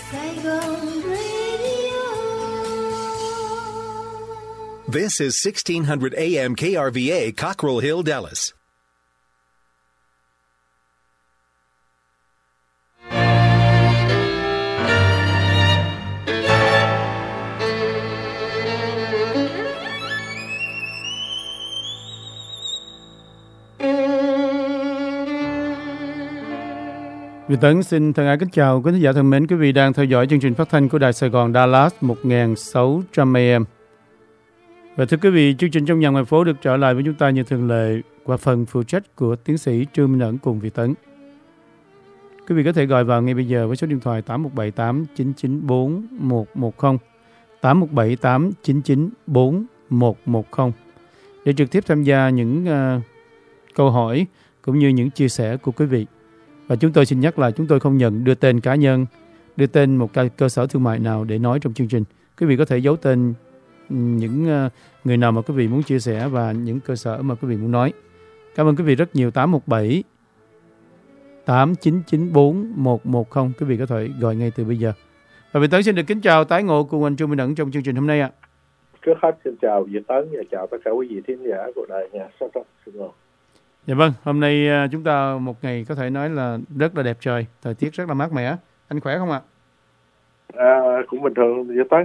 Saigon Radio. This is 1600 AM KRVA, Cockrell Hill, Dallas. Việt Tấn xin thân ái kính chào quý khán giả thân mến, quý vị đang theo dõi chương trình phát thanh của Đài Sài Gòn Dallas 1600 AM. Và thưa quý vị, chương trình trong nhà ngoài phố được trở lại với chúng ta như thường lệ qua phần phụ trách của tiến sĩ Trương Minh Ẩn cùng Việt Tấn. Quý vị có thể gọi vào ngay bây giờ với số điện thoại 8178 994 110, 8178 994 110 để trực tiếp tham gia những câu hỏi cũng như những chia sẻ của quý vị. Và chúng tôi xin nhắc là chúng tôi không nhận đưa tên cá nhân, đưa tên một cơ sở thương mại nào để nói trong chương trình. Quý vị có thể giấu tên những người nào mà quý vị muốn chia sẻ và những cơ sở mà quý vị muốn nói. Cảm ơn quý vị rất nhiều. 817 8994 110. Quý vị có thể gọi ngay từ bây giờ. Và Việt Tấn xin được kính chào tái ngộ cùng anh Trương Minh Ẩn trong chương trình hôm nay ạ. Trước hết xin chào Việt Tấn và chào tất cả quý vị thính giả của đài nhà phát thanh Sài Gòn. Dạ vâng, hôm nay chúng ta một ngày có thể nói là rất là đẹp trời, thời tiết rất là mát mẻ. Anh khỏe không ạ? Cũng bình thường Việt Tấn.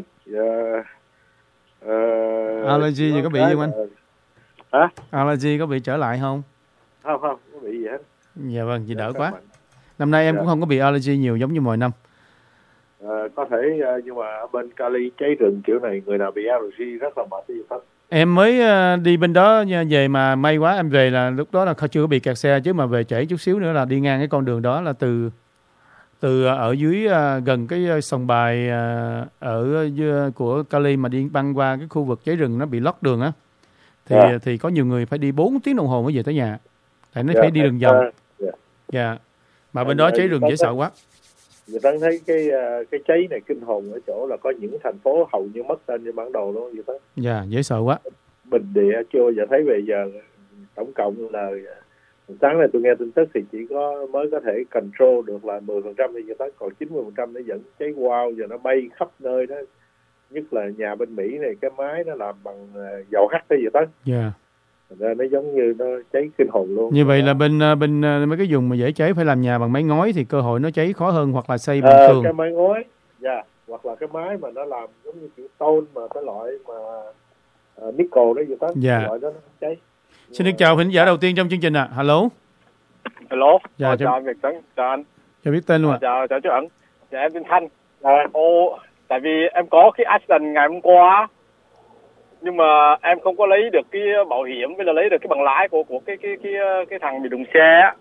Allergy gì có bị gì không anh? Hả? Allergy có bị trở lại không? Không có bị gì hết. Dạ vâng, vậy đỡ quá. Năm nay em cũng không có bị allergy nhiều giống như mọi năm. Có thể nhưng mà ở bên Cali cháy rừng kiểu này người nào bị allergy rất là mệt Việt Tấn. Em mới đi bên đó về mà may quá em về là lúc đó là chưa có bị kẹt xe, chứ mà về trễ chút xíu nữa là đi ngang cái con đường đó là từ ở dưới gần cái sòng bài ở của Cali mà đi băng qua cái khu vực cháy rừng nó bị lót đường á thì có nhiều người phải đi 4 tiếng đồng hồ mới về tới nhà, tại nó phải đi đường vòng. Dạ. Mà bên đó cháy rừng dễ sợ quá. Người ta thấy cái cháy này kinh hồn ở chỗ là có những thành phố hầu như mất tên trên bản đồ luôn vậy đó. Dạ, dễ sợ quá. Bình Địa chưa bao giờ thấy về giờ tổng cộng là sáng nay tôi nghe tin tức thì chỉ mới có thể control được là 10% thì vậy đó, còn 90% nó vẫn cháy wow giờ nó bay khắp nơi đó. Nhất là nhà bên Mỹ này cái mái nó làm bằng dầu hắt đấy vậy đó. Dạ. Ra nó giống như nó cháy kinh hồn luôn. Như vậy là bên mấy cái vùng mà dễ cháy phải làm nhà bằng mái ngói thì cơ hội nó cháy khó hơn, hoặc là xây bằng tường. Cái mái ngói, hoặc là cái mái mà nó làm giống như kiểu tôn mà cái loại mà nickel đó gì đó, loại đó nó cháy. Xin được chào khán giả đầu tiên trong chương trình ạ. Hello. Hello. Dạ, chào Việt Tấn, chào anh. Chào biết tên luôn ạ. Chào chú Ẩn. Dạ em tên Thanh. Tại vì em có cái accident ngày hôm qua, nhưng mà em không có lấy được cái bảo hiểm với là lấy được cái bằng lái của cái thằng bị đụng xe á.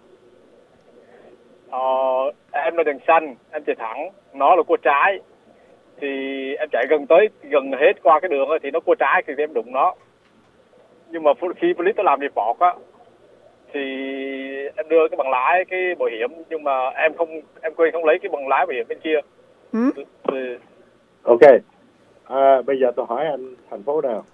Em là đèn xanh, em chạy thẳng, nó là cua trái, thì em chạy gần hết qua cái đường thì nó cua trái thì em đụng nó. Nhưng mà khi police nó làm report á thì em đưa cái bằng lái, cái bảo hiểm, nhưng mà em quên không lấy cái bằng lái bảo hiểm bên kia. Ok. Bây giờ tôi hỏi anh thành phố nào?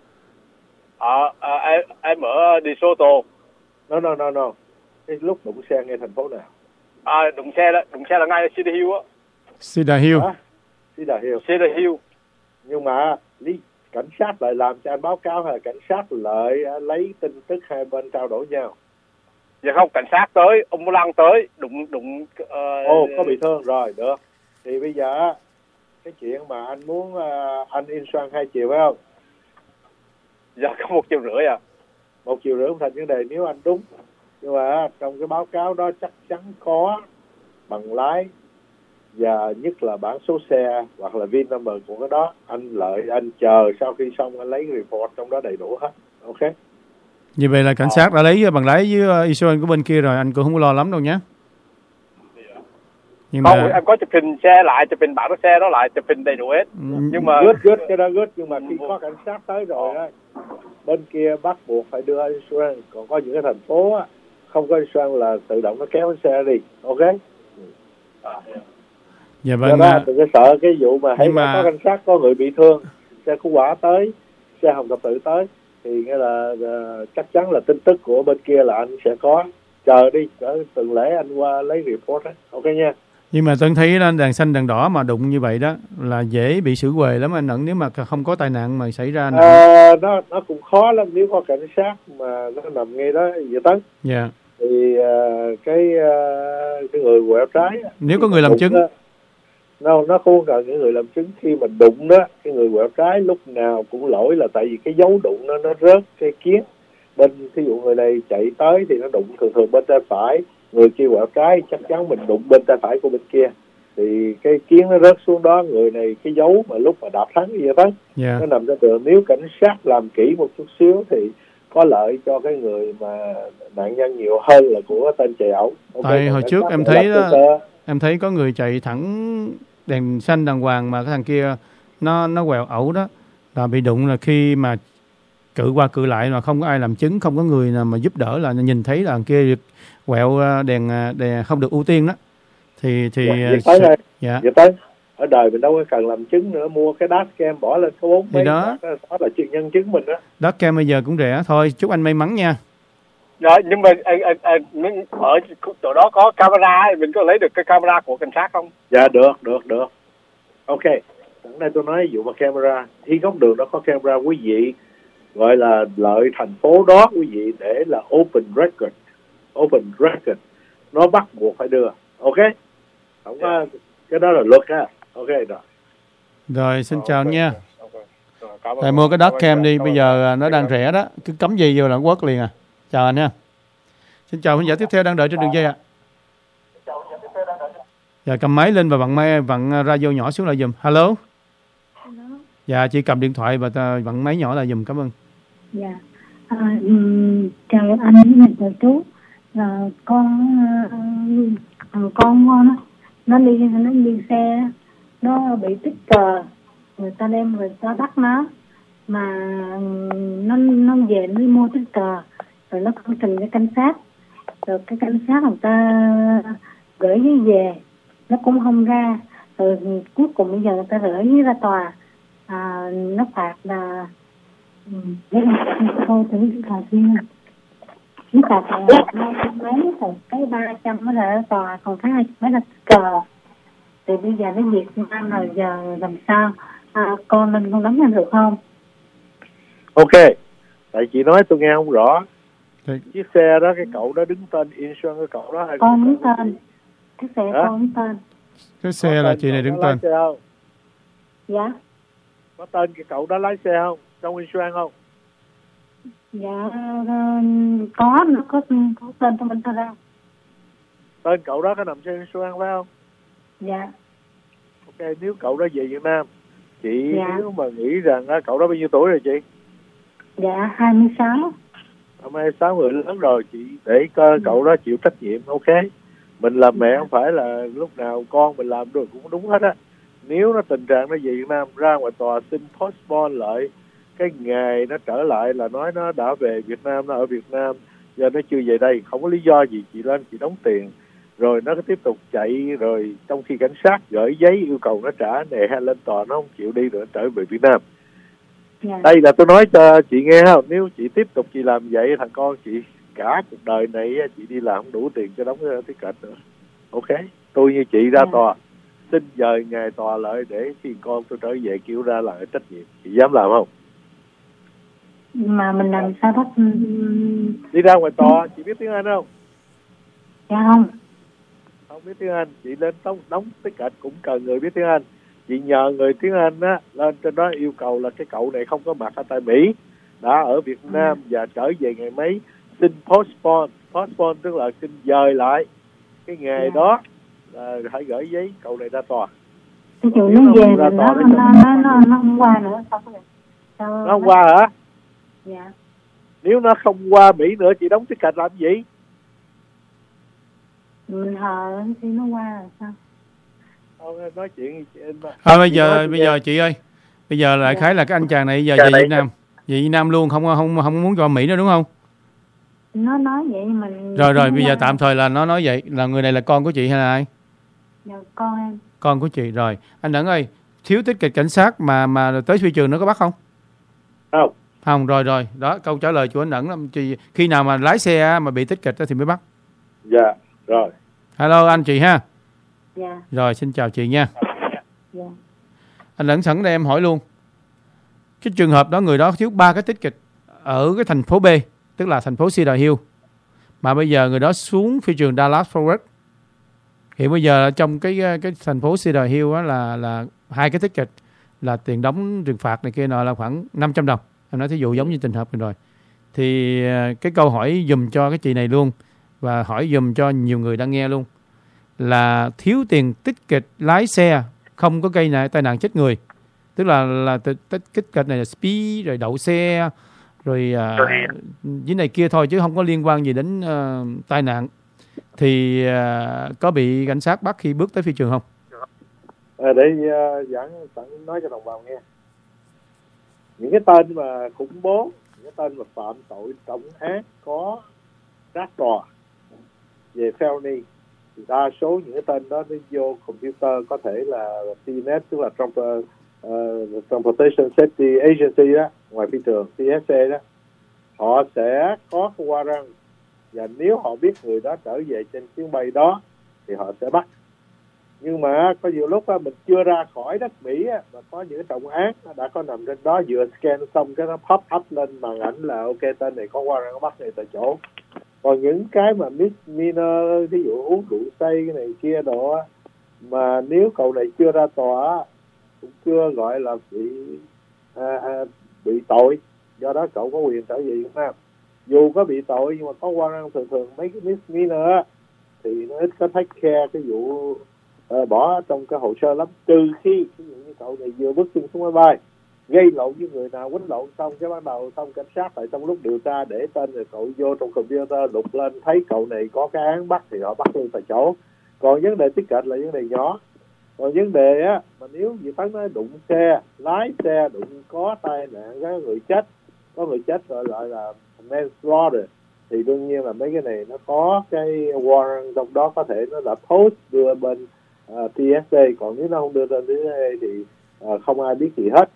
Em ở DeSoto. No. Cái lúc đụng xe ngay thành phố nào? Đụng xe là ngay ở Cedar Hill á. Cedar Hill. Cedar Hill. Nhưng mà cảnh sát lại làm cho anh báo cáo hay là cảnh sát lại lấy tin tức hai bên trao đổi nhau? Dạ không, cảnh sát tới, ông Mô Lăng tới, đụng. Có bị thương rồi, được. Thì bây giờ cái chuyện mà anh muốn anh in xoan 2 chiều phải không? Dạ có 1,5 triệu à. 1,5 triệu không thành vấn đề nếu anh đúng. Nhưng mà trong cái báo cáo đó chắc chắn có bằng lái và nhất là bản số xe hoặc là VIN number của cái đó. Anh chờ sau khi xong anh lấy report trong đó đầy đủ hết. Ok. Như vậy là cảnh sát đã lấy bằng lái với insurance của bên kia rồi, anh cũng không có lo lắm đâu nhé. Nhưng không, em có chụp hình xe lại, chụp hình bản xe đó lại, chụp hình đầy đủ hết. Nhưng mà good, cái đó good, nhưng mà khi có cảnh sát tới rồi á, bên kia bắt buộc phải đưa insurance. Còn có những cái thành phố á không có insurance là tự động nó kéo cái xe đi. Ok. Dạ vâng. Đừng có sợ cái vụ mà có cảnh sát, có người bị thương, xe cứu hỏa tới, xe hồng thập tự tới thì nghĩa là chắc chắn là tin tức của bên kia là anh sẽ có. Chờ đi, từng lễ anh qua lấy report á. Ok nha. Nhưng mà Tấn thấy đó, đèn xanh đèn đỏ mà đụng như vậy đó là dễ bị xử quề lắm anh Ẩn, nếu mà không có tai nạn mà xảy ra Nó cũng khó lắm nếu có cảnh sát mà nó nằm ngay đó vậy Tấn. Dạ. Thì cái người quẹo trái nếu có người làm chứng đó, nó không cần những người làm chứng. Khi mà đụng đó, cái người quẹo trái lúc nào cũng lỗi là tại vì cái dấu đụng nó rớt cái kiến bên, ví dụ người này chạy tới thì nó đụng thường bên tay phải, người kia quẹo trái chắc chắn mình đụng bên tay phải của bên kia, thì cái kiến nó rớt xuống đó, người này cái dấu mà lúc mà đạp thắng vậy đó, nó nằm ra đường. Nếu cảnh sát làm kỹ một chút xíu thì có lợi cho cái người mà nạn nhân nhiều hơn là của tên chạy ẩu. Tại hồi trước em thấy có người chạy thẳng đèn xanh đàng hoàng mà cái thằng kia nó quẹo ẩu đó, là bị đụng, là khi mà cự qua cự lại mà không có ai làm chứng, không có người nào mà giúp đỡ, là nhìn thấy là thằng kia quẹo đèn không được ưu tiên đó thì dạ tới ở đời mình đâu có cần làm chứng nữa, mua cái dashcam bỏ lên có 4 mấy đó là chuyện nhân chứng mình đó. Dashcam bây giờ cũng rẻ thôi. Chúc anh may mắn nha. Rồi, nhưng mà ở chỗ đó có camera, mình có lấy được cái camera của cảnh sát không? Dạ được. Ok, hôm nay tôi nói ví dụ mà camera, khi góc đường đó có camera, quý vị gọi là lợi thành phố đó quý vị để là open record, nó bắt buộc phải đưa. Ok, không có cái đó là luật á. Ok rồi xin chào anh nha. Thầy mua cái dashcam đi, bây giờ nó đang rẻ đó, cứ cắm gì vô là quất liền à. Chào anh nha. Xin chào khán giả tiếp theo đang đợi trên đường dây ạ. Dạ, cầm máy lên và vặn radio nhỏ xuống lại giùm. Hello. Dạ, chị cầm điện thoại và vặn máy nhỏ lại giùm, cảm ơn. Dạ. Chào anh, chào chú. Con nó đi xe, nó bị tích cờ, người ta đem người ta bắt nó, mà nó về nó đi mua tích cờ, rồi nó không trình cái cảnh sát, rồi cái cảnh sát người ta gửi giấy về, nó cũng không ra, rồi cuối cùng bây giờ người ta gửi giấy ra tòa, nó phạt là thôi thử là riêng, nó phạt là mấy cái 300 mới là tòa, còn cái 20 mấy là cờ. Thì bây giờ nó Việt Nam rồi, giờ làm sao con lên con đóng được không? Ok, tại chị nói tôi nghe không rõ. Chiếc xe đó cái cậu đó đứng tên insurance cái cậu đó hay con đứng tên, cái xe con đứng tên. Cái xe là chị này đứng tên. Dạ. Có tên cái cậu đó lái xe không? Trong insurance không? Dạ có, nó có tên trong bên ra. Tên cậu đó có nằm trên insurance phải không? Dạ. Ok, nếu cậu đó về Việt Nam, chị nếu mà nghĩ rằng cậu đó bao nhiêu tuổi rồi chị? Dạ 26. 26 người lớn rồi, chị để cậu đó chịu trách nhiệm. Ok, mình làm mẹ không phải là lúc nào con mình làm được cũng đúng hết á. Nếu nó tình trạng nó về Việt Nam, ra ngoài tòa xin postpone lại cái ngày nó trở lại, là nói nó đã về Việt Nam, nó ở Việt Nam, giờ nó chưa về đây, không có lý do gì, chị lên chị đóng tiền rồi nó cứ tiếp tục chạy, rồi trong khi cảnh sát gửi giấy yêu cầu nó trả nè, hay lên tòa nó không chịu đi nữa, trở về Việt Nam. Đây là tôi nói cho chị nghe không, nếu chị tiếp tục chị làm vậy, thằng con chị cả cuộc đời này chị đi làm không đủ tiền cho đóng cái ticket nữa. Ok, tôi như chị ra tòa xin dời ngày tòa lại để khi con tôi trở về kêu ra là trách nhiệm, chị dám làm không? Mà mình làm sao bắt đi ra ngoài tòa? Chị biết tiếng Anh không? Dạ không. Không biết tiếng Anh, chị lên đóng ticket cũng cần người biết tiếng Anh. Chị nhờ người tiếng Anh á lên trên đó yêu cầu là cái cậu này không có mặt ở tại Mỹ, đã ở Việt Nam và trở về ngày mấy, xin postpone tức là xin dời lại cái ngày đó, là hãy gửi giấy cậu này ra tòa. Ví dụ nó về nó không qua nữa sao? Nó không qua hả? Dạ. Nếu nó không qua Mỹ nữa, chị đóng ticket làm gì? Mình hờ khi nó qua rồi sao? Nói chuyện bây giờ chị ơi, bây giờ lại khái là cái anh chàng này giờ về Việt Nam, về Việt Nam luôn, không muốn cho Mỹ nữa đúng không? Nó nói vậy nhưng mình rồi bây giờ tạm thời là nó nói vậy, là người này là con của chị hay là ai? Dạ con em. Con của chị. Rồi anh Đẫn ơi, thiếu tích kịch cảnh sát mà tới phi trường nó có bắt không? Không. Rồi đó, câu trả lời của anh Đẫn lắm. Chị khi nào mà lái xe mà bị tích kịch thì mới bắt. Dạ rồi. Hello anh chị ha. Dạ. Rồi, xin chào chị nha. Dạ. Anh Lẫn sẵn đây em hỏi luôn. Cái trường hợp đó người đó thiếu 3 cái ticket ở cái thành phố B, tức là thành phố Cedar Hill, mà bây giờ người đó xuống phi trường Dallas Fort Worth. Hiện bây giờ trong cái thành phố Cedar Hill á là 2 cái ticket là tiền đóng trừng phạt này kia nọ là khoảng 500 đồng. Em nói thí dụ giống như trường hợp rồi. Thì cái câu hỏi dùm cho cái chị này luôn, và hỏi dùm cho nhiều người đang nghe luôn, là thiếu tiền ticket lái xe không có gây tai nạn chết người, tức là ticket này là speed rồi đậu xe rồi với này kia thôi, chứ không có liên quan gì đến tai nạn, thì có bị cảnh sát bắt khi bước tới phi trường không? Để giảng nói cho đồng bào nghe, những cái tên mà khủng bố, những cái tên mà phạm tội trọng án có rác đò về felony, thì đa số những cái tên đó nó vô computer, có thể là TNS, tức là Transportation Safety Agency đó, ngoài phi trường TSA đó, họ sẽ có cái warrant, và nếu họ biết người đó trở về trên chuyến bay đó thì họ sẽ bắt. Nhưng mà có nhiều lúc mình chưa ra khỏi đất Mỹ mà có những cái trọng án đã có nằm trên đó, vừa scan xong cái nó pop up lên màn ảnh là ok, tên này có warrant, bắt người tại chỗ. Còn những cái mà misdemeanor, ví dụ uống rượu say cái này kia đồ á, mà nếu cậu này chưa ra tòa cũng chưa gọi là bị tội, do đó cậu có quyền trở về Việt Nam. Dù có bị tội nhưng mà có warrant, thường mấy cái misdemeanor thì nó ít có take care cái vụ bỏ trong cái hồ sơ lắm, trừ khi ví dụ như cậu này vừa bước chân xuống máy bay gây lộn với người nào, quýnh lộn xong cái bắt đầu xong cảnh sát tại trong lúc điều tra để tên rồi cậu vô trong computer lục lên thấy cậu này có cái án bắt thì họ bắt luôn tại chỗ. Còn vấn đề ticket là vấn đề nhỏ. Còn vấn đề á mà nếu Việt Tấn nói đụng xe, lái xe đụng có tai nạn có người chết gọi là manslaughter, thì đương nhiên là mấy cái này nó có cái warrant trong đó, có thể nó đã post đưa bên TSA. Còn nếu nó không đưa lên TSA thì không ai biết gì hết.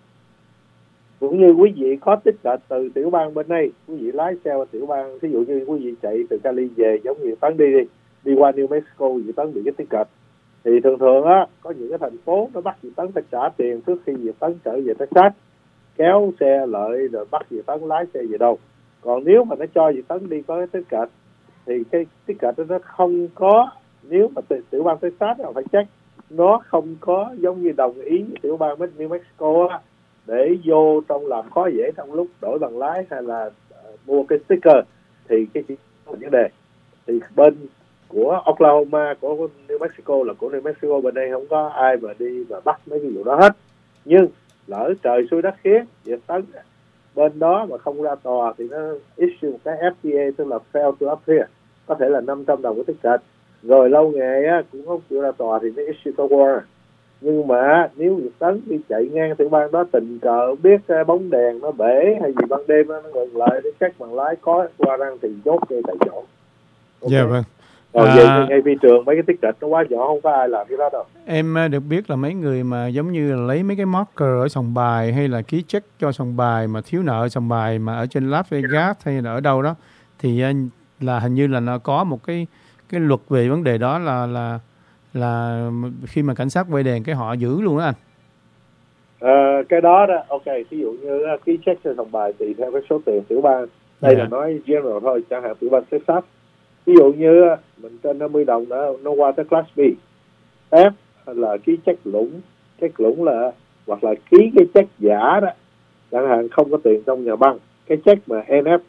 Cũng như quý vị có ticket từ tiểu bang bên đây, quý vị lái xe qua tiểu bang, ví dụ như quý vị chạy từ Cali về, giống như Tấn đi qua New Mexico, Việt Tấn bị cái ticket, thì thường á có những cái thành phố nó bắt Việt Tấn phải trả tiền trước khi Việt Tấn trở về Texas, kéo xe lợi rồi bắt Việt Tấn lái xe về đâu. Còn nếu mà nó cho Việt Tấn đi có cái ticket thì cái ticket đó nó không có, nếu mà tiểu bang Texas họ phải check, nó không có giống như đồng ý với tiểu bang New Mexico á, để vô trong làm khó dễ trong lúc đổi bằng lái hay là mua cái sticker, thì cái chỉ có vấn đề. Thì bên của Oklahoma, của New Mexico là của New Mexico, bên đây không có ai mà đi và bắt mấy cái vụ đó hết. Nhưng lỡ trời xui đất khiến Việt Tấn bên đó mà không ra tòa thì nó issue một cái FTA, tức là fail to appear, có thể là 500 đồng cái ticket. Rồi lâu ngày á cũng không chịu ra tòa thì nó issue cái warrant. Nhưng mà nếu Việt Tấn đi chạy ngang tiểu bang đó, tình cờ biết cái bóng đèn nó bể hay gì ban đêm nó ngừng lại để check bằng lái có warrant thì chốt ngay tại chỗ. Dạ vâng. Còn về ngay phi trường mấy cái ticket nó quá nhỏ, không có ai làm cái đó đâu. Em được biết là mấy người mà giống như là lấy mấy cái marker ở sòng bài hay là ký check cho sòng bài mà thiếu nợ sòng bài mà ở trên Las Vegas hay là ở đâu đó, thì là hình như là nó có một cái luật về vấn đề đó, là khi mà cảnh sát quay đèn cái họ giữ luôn đó anh. Cái đó ok, ví dụ như ký check cho sòng bài tùy theo cái số tiền tiểu bang, đây là nói general thôi, chẳng hạn tiểu bang Texas ví dụ như mình trên 50 đồng nó qua tới Class B, F là ký check lũng là, hoặc là ký cái check giả đó, chẳng hạn không có tiền trong nhà băng, cái check mà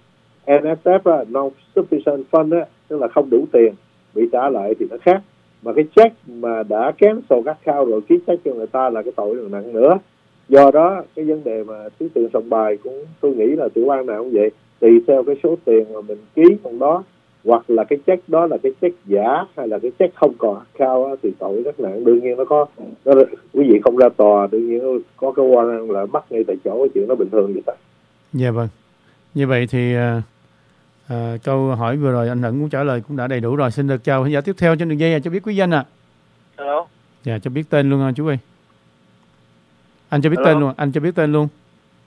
NSF non sufficient fund đó, tức là không đủ tiền bị trả lại thì nó khác. Mà cái check mà đã cancel các account rồi ký check cho người ta là cái tội nặng nữa. Do đó cái vấn đề mà thiếu tiền sòng bài cũng tôi nghĩ là tiểu bang nào cũng vậy, tùy theo cái số tiền mà mình ký trong đó, hoặc là cái check đó là cái check giả hay là cái check không còn account thì tội rất nặng. Đương nhiên nó có quý vị không ra tòa, đương nhiên có cái warrant là bắt ngay tại chỗ, cái chuyện đó bình thường vậy ta. Dạ vâng. Như vậy thì câu hỏi vừa rồi anh Hận cũng trả lời cũng đã đầy đủ rồi. Xin được chào khán giả tiếp theo trên đường dây, cho biết quý danh ạ. Hello. Dạ, cho biết tên luôn chú ơi. Anh cho biết tên luôn, anh cho biết tên luôn.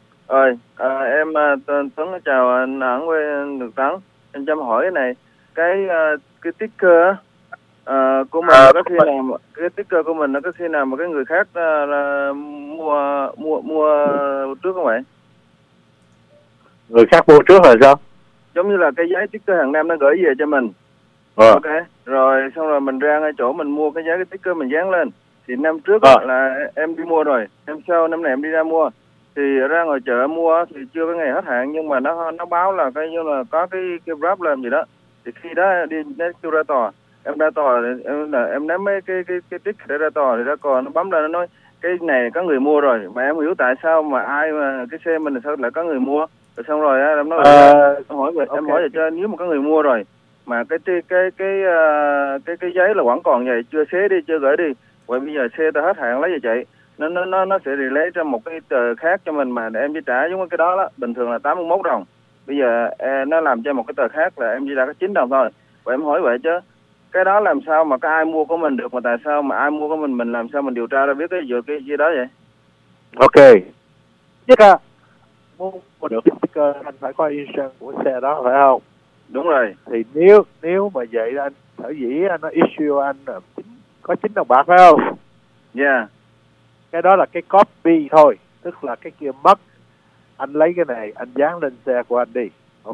Em Tuấn chào anh Ẩn với Đường Tấn. Em cho hỏi cái này, cái sticker của mình có khi nào cái sticker của mình nó có khi nào mà cái người khác là mua trước không vậy? Người khác mua trước rồi sao? Giống như là cái giấy sticker hàng năm nó gửi về cho mình. Ok. Rồi xong rồi mình ra ngay chỗ mình mua cái giấy cái sticker mình dán lên. Thì năm trước là em đi mua rồi, năm sau năm này em đi ra mua. Thì ra ngoài chợ mua thì chưa có ngày hết hạn, nhưng mà nó báo là cái như là có cái Grab làm gì đó. Thì khi đó đi kêu ra tòa, em ra tòa em ném mấy cái ticket để ra tòa, thì ra tòa nó bấm ra nó nói cái này có người mua rồi, mà em hiểu tại sao mà ai mà cái xe mình sao lại có người mua. Rồi xong rồi em nói em hỏi về cho nếu mà có người mua rồi mà cái giấy là vẫn còn vậy, chưa xé đi, chưa gửi đi, vậy bây giờ xe ta hết hạn lấy về chạy, nó sẽ lấy ra một cái tờ khác cho mình mà để em chỉ trả giống cái đó bình thường là 81 đồng, bây giờ nó làm cho một cái tờ khác là em chỉ trả có 9 đồng thôi. Vậy em hỏi vậy chứ cái đó làm sao mà có ai mua của mình được, mà tại sao mà ai mua của mình làm sao mình điều tra ra biết cái gì đó vậy? Ok, nhất là mua được cái sticker anh phải có insurance của xe đó phải không? Đúng rồi. Thì nếu mà vậy anh sở dĩ nó issue anh có 9 đồng bạc phải không? Yeah. Cái đó là cái copy thôi, tức là cái kia mất, anh lấy cái này anh dán lên xe của anh đi. Ok.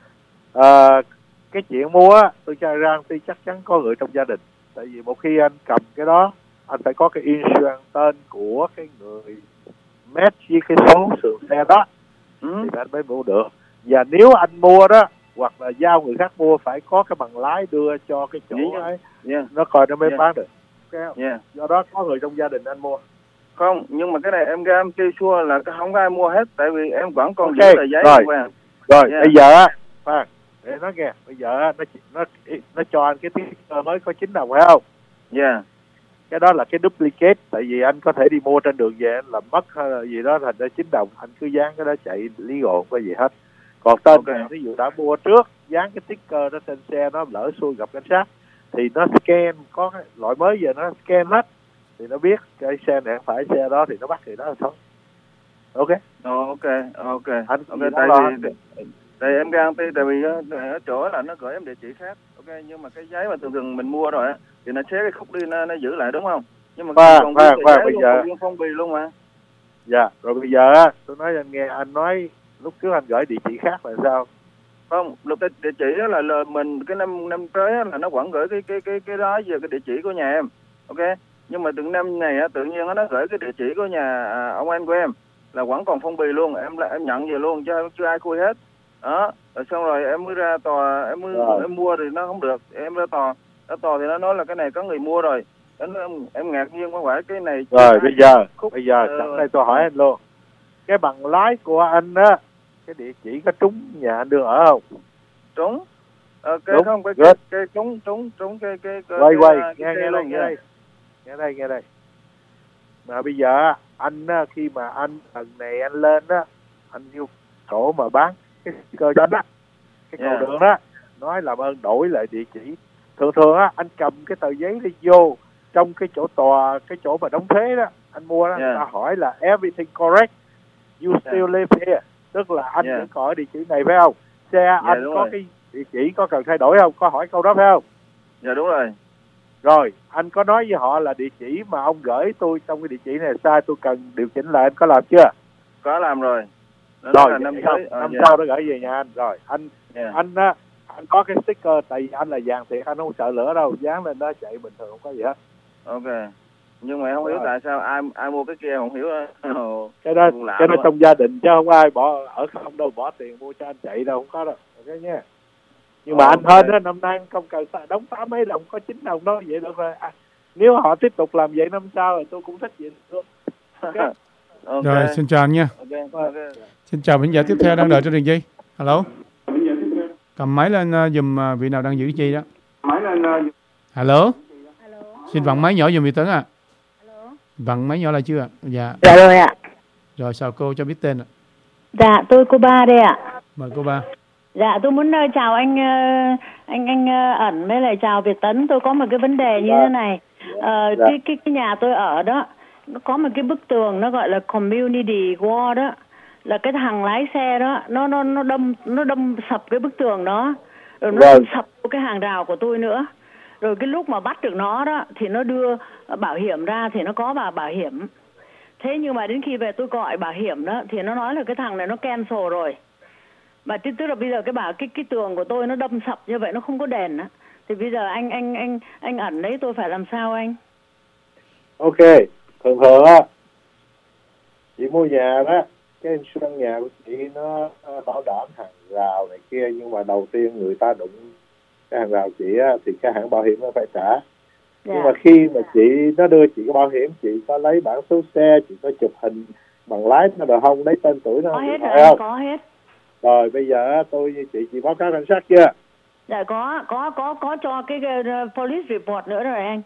Cái chuyện mua á, tôi cho rằng thì chắc chắn có người trong gia đình, tại vì một khi anh cầm cái đó anh phải có cái insurance tên của cái người match với cái số sườn xe đó thì anh mới mua được. Và nếu anh mua đó hoặc là giao người khác mua phải có cái bằng lái đưa cho cái chỗ ấy, nó coi nó mới bán được. Do đó có người trong gia đình anh mua. Không, nhưng mà cái này em ra em kêu xua là không có ai mua hết, tại vì em vẫn còn giữ tờ giấy rồi. Bây giờ á, để nói nghe, bây giờ nó cho anh cái sticker mới có 9 đồng phải không? Cái đó là cái duplicate, tại vì anh có thể đi mua trên đường về anh làm mất hay là gì đó thành ra 9 đồng, anh cứ dán cái đó chạy legal không có gì hết. Còn tên ví dụ đã mua trước, dán cái sticker đó trên xe, nó lỡ xui gặp cảnh sát thì nó scan, có cái loại mới giờ nó scan hết thì nó biết cái xe này phải xe đó thì nó bắt thì đó là thôi. Ok. Tại em gan tại vì ở chỗ là nó gửi em địa chỉ khác. Ok, nhưng mà cái giấy mà thường mình mua rồi á thì nó xé cái khúc đi nó giữ lại đúng không? Nhưng mà bây giờ phong bì luôn mà. Dạ, rồi bây giờ á tôi nói anh nghe, anh nói lúc trước anh gửi địa chỉ khác là sao? Không, lúc cái địa chỉ đó là mình cái năm tới là nó vẫn gửi cái đó về cái địa chỉ của nhà em. Ok. Nhưng mà từng năm này á tự nhiên nó gửi cái địa chỉ của nhà ông anh của em là vẫn còn phong bì luôn, em nhận về luôn chứ chưa ai khui hết. Đó, rồi xong rồi em mới ra tòa, em mua thì nó không được, em ra tòa thì nó nói là cái này có người mua rồi. Em ngạc nhiên quá phải cái này. Rồi bây giờ sẵn đây tôi hỏi anh luôn, cái bằng lái của anh á, cái địa chỉ có trúng nhà anh đưa ở không? Trúng. Cái đúng. Không cái trúng cái nghe đây. Mà bây giờ anh á, khi mà anh lần này anh lên á, anh yêu chỗ mà bán cái sticker đó, cái cầu đường đó, nói làm ơn đổi lại địa chỉ. Thường á anh cầm cái tờ giấy đi vô trong cái chỗ tòa, cái chỗ mà đóng thuế đó anh mua đó, người ta hỏi là everything correct, you still live here, tức là anh vẫn có địa chỉ này phải không? Xe anh có cái địa chỉ có cần thay đổi không? Có hỏi câu đó phải không? Dạ đúng rồi. Rồi anh có nói với họ là địa chỉ mà ông gửi tôi trong cái địa chỉ này sai, tôi cần điều chỉnh lại, anh có làm chưa? Có làm rồi. Rồi năm sau nó gửi về nhà anh. Rồi anh á, anh có cái sticker, tại vì anh là vàng thiệt, anh không sợ lửa đâu, dán lên đó chạy bình thường không có gì hết. Ok. Nhưng mà không hiểu tại sao ai mua cái kia không hiểu. Cái đó trong gia đình chứ không ai bỏ ở không đâu, bỏ tiền mua cho anh chạy đâu, không có đâu. Ok nha. Nhưng mà anh hên á, năm nay không cần đóng 8 mấy đồng, có 9 đồng đó vậy được rồi. Nếu họ tiếp tục làm vậy năm sau thì tôi cũng thích vậy được. Okay. Rồi xin chào anh nha. Xin chào thính giả tiếp theo đang đợi trên đường dây. Alo. Cầm máy lên giùm vị nào đang giữ chi đó. Alo. Xin vặn máy nhỏ giùm vị Tấn ạ. Vặn máy nhỏ lại chưa ạ? Dạ. Dạ rồi ạ. Rồi sao cô cho biết tên ạ? Dạ tôi cô Ba đây ạ. Mời cô Ba. Dạ tôi muốn chào anh Ẩn với lại chào Việt Tấn. Tôi có một cái vấn đề như thế này. Cái nhà tôi ở đó nó có một cái bức tường nó gọi là community wall đó, là cái thằng lái xe đó nó đâm sập cái bức tường đó, rồi nó đâm sập cái hàng rào của tôi nữa. Rồi cái lúc mà bắt được nó đó thì nó đưa bảo hiểm ra thì nó có bảo hiểm. Thế nhưng mà đến khi về tôi gọi bảo hiểm đó thì nó nói là cái thằng này nó cancel rồi. Mà tức là bây giờ cái tường của tôi nó đâm sập như vậy, nó không có đèn á. Thì bây giờ anh ẩn đấy, tôi phải làm sao anh? Ok, thường á, chị mua nhà đó, cái insurance nhà của chị nó bảo đảm hàng rào này kia, nhưng mà đầu tiên người ta đụng cái hàng rào chị á, thì cái hãng bảo hiểm nó phải trả. Nhưng mà khi mà nó đưa chị cái bảo hiểm, chị có lấy bản số xe, chị có chụp hình bằng lái nó được không, lấy tên tuổi nó có hết rồi, rồi, có hết. Rồi bây giờ tôi như chị báo cáo cảnh sát chưa? Dạ có cho cái police report nữa rồi anh.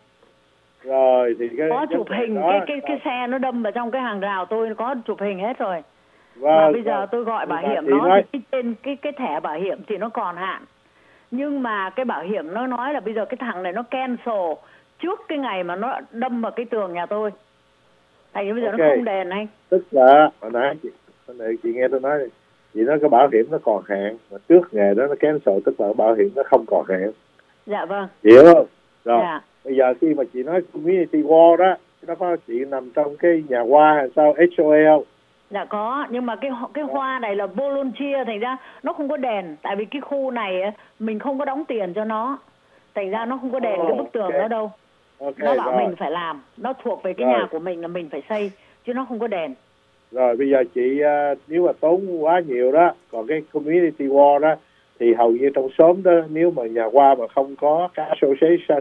Rồi thì có chụp hình đó, cái xe nó đâm vào trong cái hàng rào, tôi có chụp hình hết rồi. Mà bây giờ tôi gọi bảo hiểm nó nói... thì trên cái thẻ bảo hiểm thì nó còn hạn. Nhưng mà cái bảo hiểm nó nói là bây giờ cái thằng này nó cancel trước cái ngày mà nó đâm vào cái tường nhà tôi. Thành bây giờ nó không đèn anh. Tức là hồi nãy chị nghe tôi nói, chị nói cái bảo hiểm nó còn hạn, mà trước ngày đó nó cancel, tức là bảo hiểm nó không còn hạn. Dạ vâng. Hiểu không? Rồi. Dạ. Bây giờ khi mà chị nói community wall đó, nó có chị nằm trong cái nhà hoa hay sao, HOL? Dạ có, nhưng mà cái hoa này là volunteer, thành ra nó không có đèn. Tại vì cái khu này mình không có đóng tiền cho nó, thành ra nó không có đèn cái bức tường đó đâu. Nó bảo mình phải làm, nó thuộc về cái nhà của mình là mình phải xây, chứ nó không có đèn. Rồi bây giờ chị nếu mà tốn quá nhiều đó, còn cái community wall đó thì hầu như trong xóm đó, nếu mà nhà hoa mà không có cái association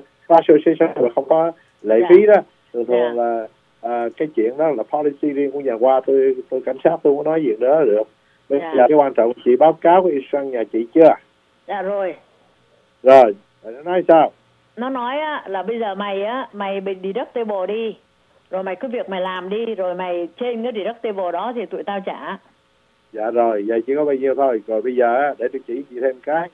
mà không có lệ phí đó, thường là cái chuyện đó là policy riêng của nhà hoa, tôi cảnh sát tôi không nói chuyện đó được. Bây giờ cái quan trọng chị báo cáo với insurance nhà chị chưa? Dạ rồi. Rồi, nó nói sao? Nó nói là bây giờ mày bị deductible đi, rồi mày cứ việc mày làm đi, rồi mày trên cái deductible đó thì tụi tao trả. Dạ rồi, giờ chỉ có bao nhiêu thôi. Rồi bây giờ để tôi chỉ chị thêm cái.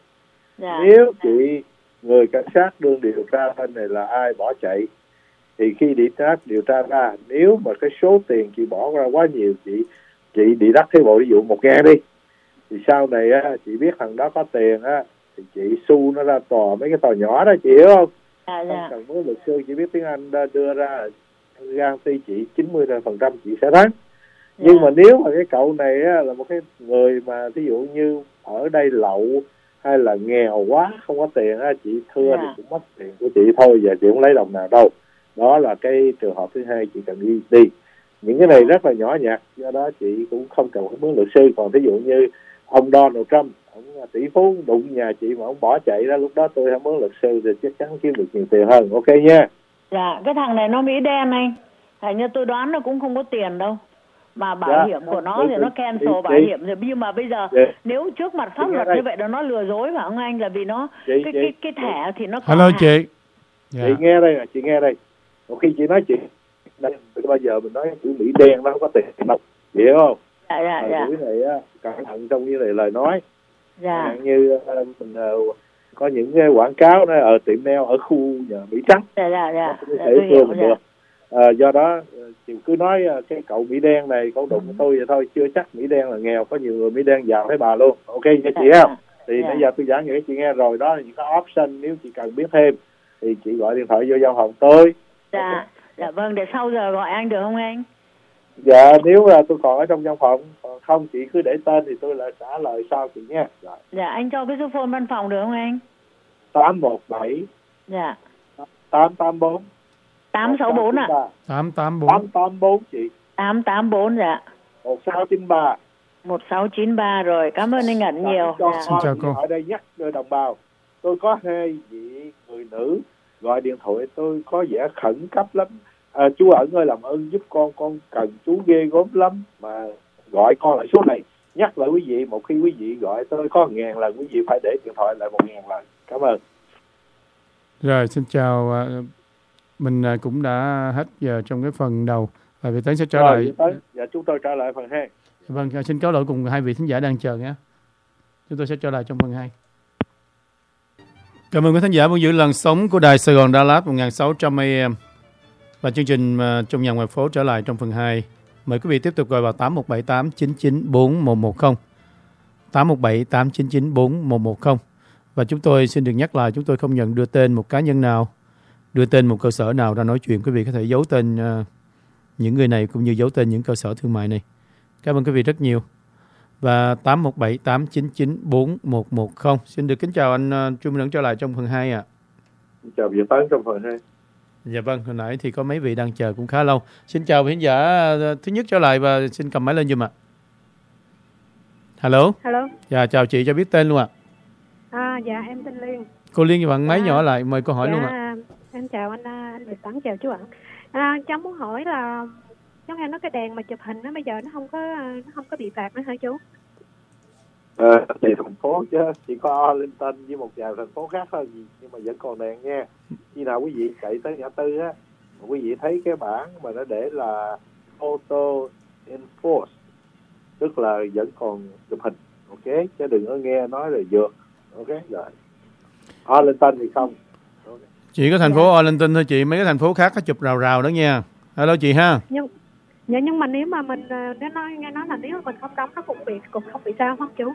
Nếu chị người cảnh sát đương điều tra tên này là ai bỏ chạy, thì khi điều tra ra, nếu mà cái số tiền chị bỏ ra quá nhiều, chị deductible ví dụ 1.000 đi, thì sau này chị biết thằng đó có tiền thì chị sue nó ra tòa, mấy cái tòa nhỏ đó, chị hiểu không? Không cần với luật sư, chị biết tiếng Anh đưa ra guarantee chị 90% chị sẽ thắng. Nhưng mà nếu mà cái cậu này là một cái người mà ví dụ như ở đây lậu hay là nghèo quá không có tiền chị thưa thì cũng mất tiền của chị thôi, và chị không lấy đồng nào đâu. Đó là cái trường hợp thứ hai chị cần đi. Những cái này rất là nhỏ nhặt, do đó chị cũng không cần phải mướn luật sư. Còn ví dụ như ông Donald Trump, ông tỷ phú đụng nhà chị mà ông bỏ chạy ra, lúc đó tôi không mướn luật sư thì chắc chắn kiếm được nhiều tiền hơn. Ok nha. Dạ, cái thằng này nó Mỹ đen anh, hình như tôi đoán nó cũng không có tiền đâu. Mà bảo hiểm của nó thì nó cancel bảo hiểm rồi. Nhưng mà bây giờ nếu trước mặt pháp luật như vậy đó, nó lừa dối phải không anh? Là vì nó cái thẻ thì nó còn Hello chị. Chị nghe đây, chị nghe đây. Một khi chị nói chuyện đây, bao giờ mình nói chữ Mỹ đen nó không có tiền đâu, hiểu không? Dạ. Chữ này cẩn thận trong như này lời nói. Dạ. Như mình có những cái quảng cáo đó ở tiệm nail ở khu nhà Mỹ Trắng. Dạ. Tôi hiểu được. Do đó chị cứ nói cái cậu Mỹ đen này cậu đụng tôi vậy thôi, chưa chắc Mỹ đen là nghèo, có nhiều người Mỹ đen giàu thấy bà luôn. Ok nha chị không? Thì nãy giờ tôi giảng nghĩa chị nghe rồi, đó là những cái option, nếu chị cần biết thêm thì chị gọi điện thoại vô văn phòng tôi. Dạ vâng, để sau giờ gọi anh được không anh? Dạ, nếu là tôi còn ở trong văn phòng, còn không chị cứ để tên thì tôi lại trả lời sau chị nha. Rồi. Dạ, anh cho cái số phone văn phòng được không anh? 817 Dạ 884 864 ạ. 884 chị. 884 dạ. 1693 rồi, cảm ơn anh Ẩn nhiều. Xin chào cô. Ở đây nhắc đồng bào, tôi có 2 vị người nữ gọi điện thoại, tôi có vẻ khẩn cấp lắm. Chú Ẩn ơi, làm ơn giúp con cần chú ghê gớm lắm, mà gọi con lại số này. Nhắc lại quý vị, một khi quý vị gọi tôi có 1.000 lần, quý vị phải để điện thoại lại 1.000 lần. Cảm ơn. Rồi, xin chào. Mình cũng đã hết giờ trong cái phần đầu, và Việt Tấn sẽ trả lời. Dạ, chúng tôi trả lại phần 2. Vâng, xin cáo lỗi cùng hai vị thính giả đang chờ nhé. Chúng tôi sẽ trả lời trong phần 2. Cảm ơn quý thính giả vẫn giữ làn sóng của đài Sài Gòn Đà Lạt 1600 AM. Và chương trình Trong Nhà Ngoài Phố trở lại trong phần 2. Mời quý vị tiếp tục gọi vào 8178 994 110. 8178 994 110. Và chúng tôi xin được nhắc lại, chúng tôi không nhận đưa tên một cá nhân nào, đưa tên một cơ sở nào ra nói chuyện. Quý vị có thể giấu tên những người này cũng như giấu tên những cơ sở thương mại này. Cảm ơn quý vị rất nhiều. Và 817-899-4110. Xin được kính chào anh Trung Lẫn trở lại trong phần 2 ạ. Chào Việt Tấn trong phần 2. Dạ vâng, hồi nãy thì có mấy vị đang chờ cũng khá lâu. Xin chào khán giả thứ nhất trở lại và xin cầm máy lên giùm ạ. Hello. Hello. Dạ, chào chị, cho biết tên luôn ạ. Dạ em tên Liên. Cô Liên bạn máy nhỏ lại, mời cô hỏi luôn ạ. Em chào anh Việt Tấn, chào chú ạ. Cháu muốn hỏi là cháu nghe nói cái đèn mà chụp hình nó bây giờ nó không có bị phạt nữa hả chú? Thì thành phố chứ chỉ có Arlington với một vài thành phố khác thôi, nhưng mà vẫn còn đèn nha. Khi nào quý vị chạy tới ngã tư á, quý vị thấy cái bảng mà nó để là auto enforce, tức là vẫn còn chụp hình, ok, chứ đừng có nghe nói là vượt, ok rồi. Arlington thì không. Okay. Chỉ có thành phố Arlington thôi chị, mấy cái thành phố khác có chụp rào rào đó nha. Hello chị ha. Nhưng mà nếu mà mình nghe nói là nếu mà mình không đóng nó cũng không bị sao không chú?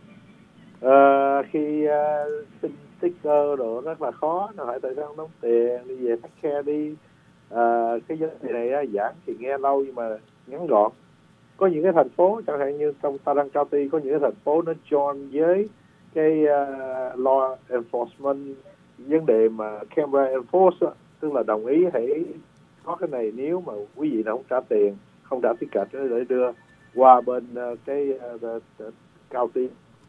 Khi xin sticker đồ rất là khó, nó hỏi tại sao không đóng tiền, đi về tắt khe đi. Cái vấn đề này giảng thì nghe lâu nhưng mà ngắn gọn. Có những cái thành phố chẳng hạn như trong Tarrant County, có những cái thành phố nó join với cái law enforcement, vấn đề mà camera enforce, tức là đồng ý hãy có cái này nếu mà quý vị nào không trả tiền, không trả ticket để đưa qua bên cái county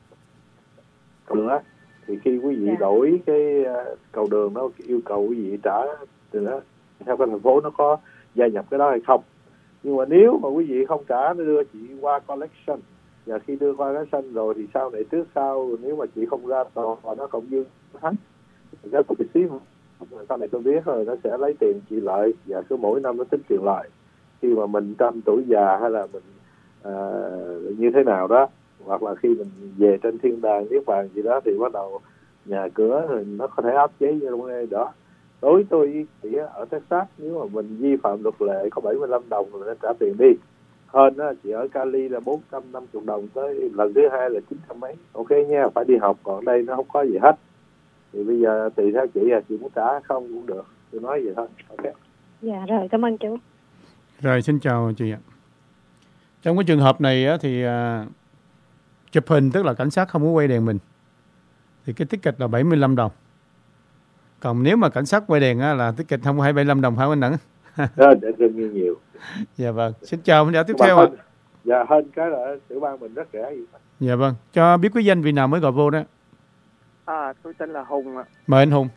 cầu đó, thì khi quý vị đổi cái cầu đường nó yêu cầu quý vị trả từ đó, theo cái thành phố nó có gia nhập cái đó hay không. Nhưng mà nếu mà quý vị không trả, nó đưa chị qua collection, và khi đưa qua collection rồi thì sau này trước sau nếu mà chị không ra tòa và nó cộng dư hết, cái cục xí sau này tôi biết rồi, nó sẽ lấy tiền chị lợi, và cứ mỗi năm nó tính tiền lợi. Khi mà mình 100 tuổi già hay là mình như thế nào đó, hoặc là khi mình về trên thiên đàng niết bàn gì đó, thì bắt đầu nhà cửa thì nó có thể áp chế như trong đây đó. Đối với tôi thì ở Texas, nếu mà mình vi phạm luật lệ có 75 đồng rồi mình trả tiền đi. Hơn á, chị ở Cali là 450 đồng, tới lần thứ hai là 900 mấy. Ok nha, phải đi học, còn đây nó không có gì hết. Thì bây giờ tùy theo chị, chị muốn trả không cũng được. Tôi nói vậy thôi. Ok. Dạ rồi, cảm ơn chú. Rồi, xin chào chị ạ. Trong cái trường hợp này á, thì chụp hình tức là cảnh sát không có quay đèn mình, thì cái ticket là 75 đồng. Còn nếu mà cảnh sát quay đèn á, là ticket không phải 75 đồng hả anh Nẵng? Để đương nhiều. Dạ vâng. Xin chào, mình tiếp theo ạ. Dạ, hơn cái là tiểu bang mình rất rẻ vậy. Dạ vâng. Cho biết quý danh vị nào mới gọi vô đó. Tôi tên là Hùng ạ. Mời anh Hùng.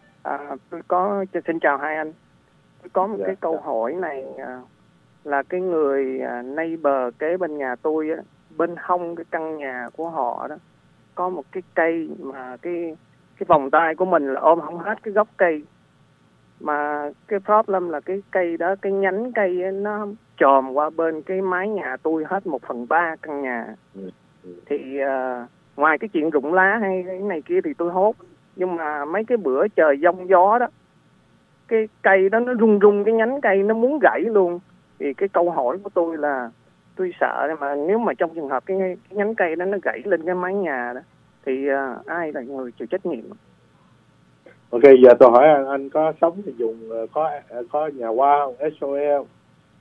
Xin chào hai anh. Tôi có một cái câu hỏi này, là cái người neighbor kế bên nhà tôi á, bên hông cái căn nhà của họ đó có một cái cây mà cái vòng tay của mình là ôm không hết cái gốc cây, mà cái problem là cái cây đó, cái nhánh cây ấy, nó chòm qua bên cái mái nhà tôi hết 1/3 căn nhà. Thì ngoài cái chuyện rụng lá hay cái này kia thì tôi hốt, nhưng mà mấy cái bữa trời giông gió đó, cái cây đó nó rung rung, cái nhánh cây nó muốn gãy luôn. Thì cái câu hỏi của tôi là tôi sợ mà nếu mà trong trường hợp cái nhánh cây đó nó gãy lên cái mái nhà đó, thì ai là người chịu trách nhiệm? Ok, giờ tôi hỏi anh có sống thì dùng có nhà hoa không? SOA không?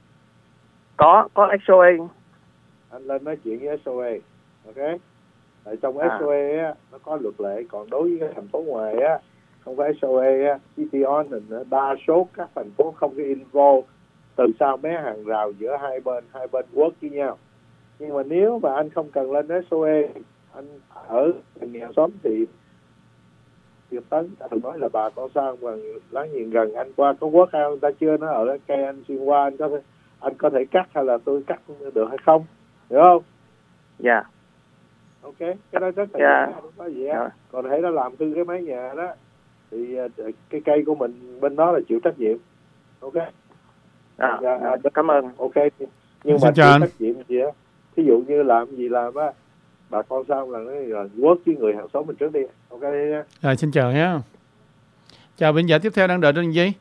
Có SOA. Anh lên nói chuyện với SOA, ok? Tại trong SOA á, nó có luật lệ, còn đối với cái thành phố ngoài á, không có SOA á, City Ordinance, đa số các thành phố không có involve từ sau mé hàng rào giữa hai bên work với nhau. Nhưng mà nếu mà anh không cần lên SOA, anh ở nhà xóm thì Việt Tấn thường nói là bà con sao mà láng giềng gần, anh qua có work out người ta chưa, nó ở cây anh xuyên qua, anh có thể cắt hay là tôi cắt được hay không, hiểu không? Dạ. Ok, cái đó rất là không có gì á. Còn thấy nó làm hư cái mái nhà đó thì cái cây của mình bên đó là chịu trách nhiệm. Ok. Cảm ơn. Ok. Nhưng mà chịu trách nhiệm gì á, thí dụ như làm gì làm á, bà con sao là nó work với người hàng xóm mình trước đi. Ok nha. Rồi, xin chào nhé. Chào bệnh giả tiếp theo đang đợi trên gì?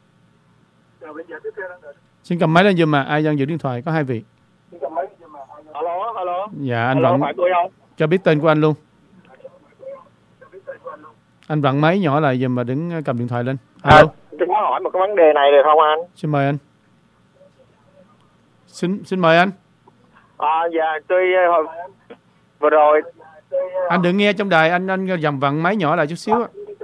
Xin cầm máy lên giùm mà, ai đang giữ điện thoại, có hai vị. Alo. Dạ, anh Vận. Phải tôi không? Cho biết tên của anh luôn. Anh vặn máy nhỏ lại giùm mà đừng cầm điện thoại lên. Tôi có hỏi một cái vấn đề này được không anh? Xin mời anh. Xin mời anh. Dạ, tôi vừa rồi anh đừng nghe trong đài, anh dầm vặn máy nhỏ lại chút xíu.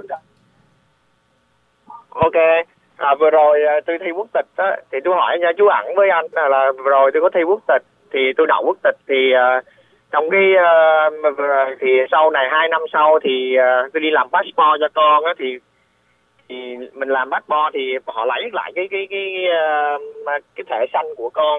Ok. Vừa rồi tôi thi quốc tịch á, thì tôi hỏi nha chú ẩn với anh là vừa rồi tôi có thi quốc tịch thì tôi đậu quốc tịch thì trong cái thì sau này 2 năm sau thì tôi đi làm passport cho con á, thì mình làm passport thì họ lấy lại cái thẻ xanh của con.